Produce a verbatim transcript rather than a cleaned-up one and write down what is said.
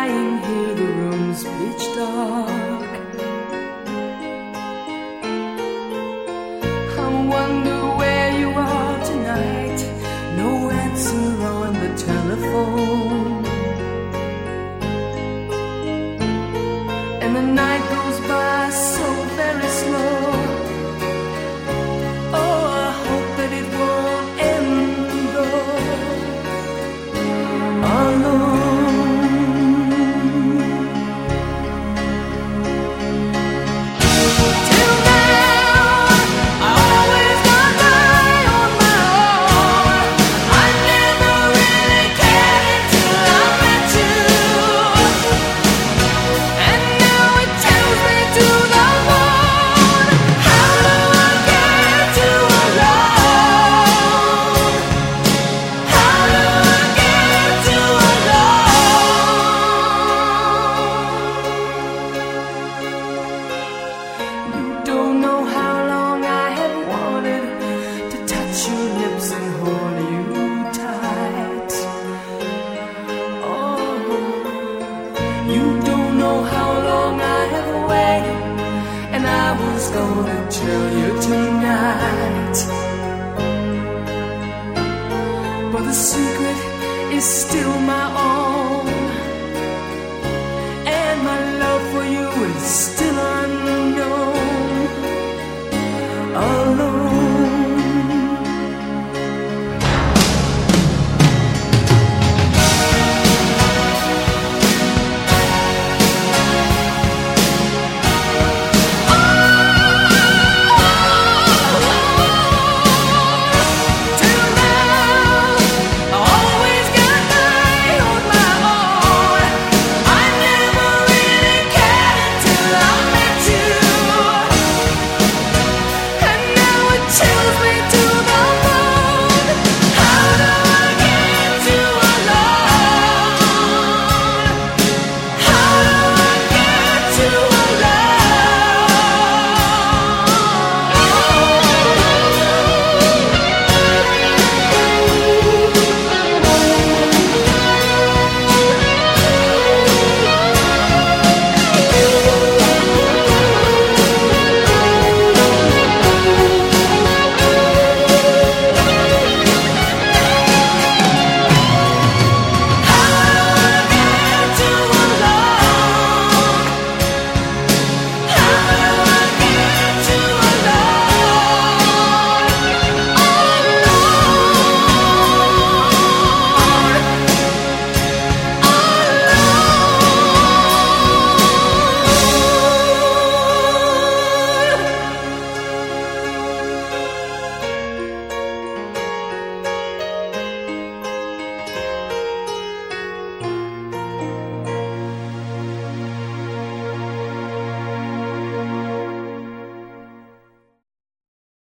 lying here, the room's pitch dark. I wonder where you are tonight. No answer on the telephone, and the night goes by so very slow. Oh, I hope that it won't end though. Alone. Till now, I always got by on my own. I never really cared until I met you, and now it tells me to the bone. How do I get to alone? How do I get to alone? You don't know how long I have wanted to touch your lips and hold you tight. Oh, you don't know how long I have waited, and I was gonna tell you tonight. But the secret is still my